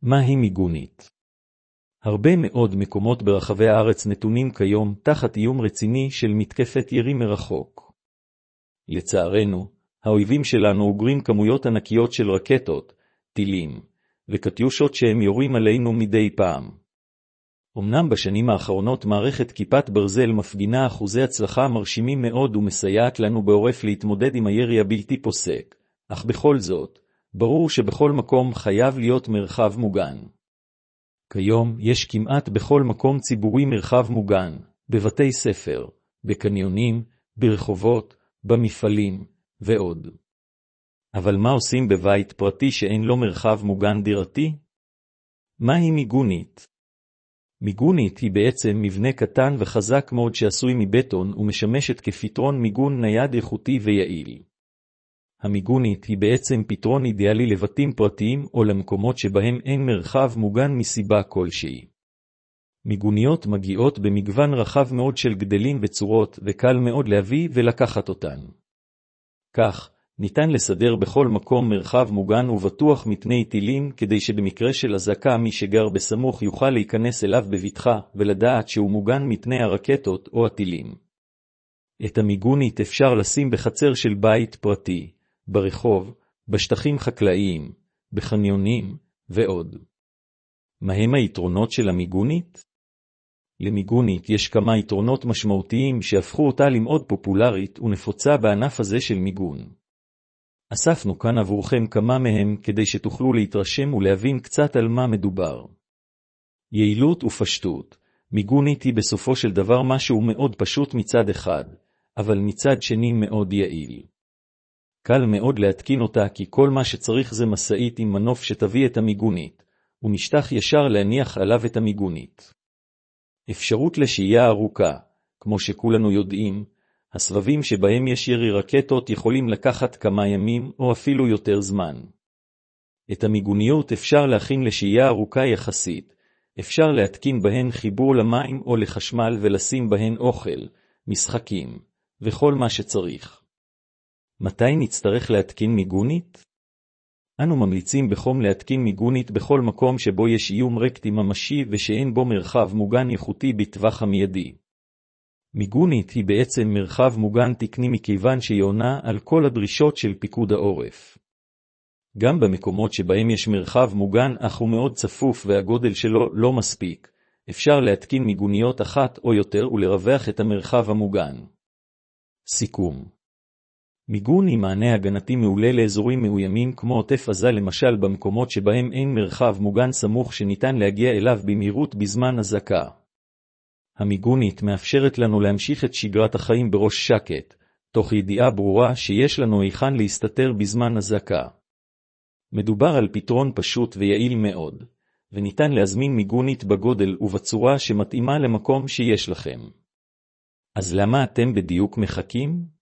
מהי מיגונית? הרבה מאוד מקומות ברחבי הארץ נתונים כיום תחת איום רציני של מתקפת ירי מרחוק. לצערנו, האויבים שלנו אוגרים כמויות ענקיות של רקטות, טילים וקטיושות שהם יורים עלינו מדי פעם. אמנם בשנים האחרונות מערכת כיפת ברזל מפגינה אחוזי הצלחה מרשימים מאוד ומסייעת לנו בעורף להתמודד עם הירי הבלתי פוסק, אך בכל זאת, ברור שבכל מקום חייב להיות מרחב מוגן. כיום יש כמעט בכל מקום ציבורי מרחב מוגן, בבתי ספר, בקניונים, ברחובות, במפעלים ועוד. אבל מה עושים בבית פרטי שאין לו מרחב מוגן דירתי? מהי מיגונית? מיגונית היא בעצם מבנה קטן וחזק מאוד שעשוי מבטון ומשמשת כפתרון מיגון נייד איכותי ויעיל. המיגונית היא בעצם פתרון אידיאלי לבתים פרטיים או למקומות שבהם אין מרחב מוגן מסיבה כלשהי. מיגוניות מגיעות במגוון רחב מאוד של גדלים וצורות וקל מאוד להביא ולקחת אותן. כך, ניתן לסדר בכל מקום מרחב מוגן ובטוח מפני טילים כדי שבמקרה של אזעקה מי שגר בסמוך יוכל להיכנס אליו בבטחה ולדעת שהוא מוגן מפני הרקטות או הטילים. את המיגונית אפשר לשים בחצר של בית פרטי, ברחוב, בשטחים חקלאיים, בחניונים ועוד. מהם היתרונות של המיגונית? למיגונית יש כמה יתרונות משמעותיים שהפכו אותה למאוד פופולרית ונפוצה בענף הזה של מיגון. אספנו כאן עבורכם כמה מהם כדי שתוכלו להתרשם ולהבין קצת על מה מדובר. יעילות ופשטות. מיגונית היא בסופו של דבר משהו מאוד פשוט מצד אחד, אבל מצד שני מאוד יעיל. קל מאוד להתקין אותה כי כל מה שצריך זה מסעית עם מנוף שתביא את המיגונית, ומשטח ישר להניח עליו את המיגונית. אפשרות לשהייה ארוכה, כמו שכולנו יודעים, הסבבים שבהם יש ירי רקטות יכולים לקחת כמה ימים או אפילו יותר זמן. את המיגוניות אפשר להכין לשהייה ארוכה יחסית, אפשר להתקין בהן חיבור למים או לחשמל ולשים בהן אוכל, משחקים, וכל מה שצריך. מתי נצטרך להתקין מיגונית? אנו ממליצים בחום להתקין מיגונית בכל מקום שבו יש איום רקטי ממשי ושאין בו מרחב מוגן איכותי בטווח המיידי. מיגונית היא בעצם מרחב מוגן תקני מכיוון שהיא עונה על כל הדרישות של פיקוד העורף. גם במקומות שבהם יש מרחב מוגן אך הוא מאוד צפוף והגודל שלו לא מספיק, אפשר להתקין מיגוניות אחת או יותר ולרווח את המרחב המוגן. סיכום. מיגון היא מענה הגנתי מעולה לאזורים מאוימים כמו עוטף עזה למשל במקומות שבהם אין מרחב מוגן סמוך שניתן להגיע אליו במהירות בזמן אזעקה. המיגונית מאפשרת לנו להמשיך את שגרת החיים בראש שקט, תוך ידיעה ברורה שיש לנו היכן להסתתר בזמן אזעקה. מדובר על פתרון פשוט ויעיל מאוד, וניתן להזמין מיגונית בגודל ובצורה שמתאימה למקום שיש לכם. אז למה אתם בדיוק מחכים?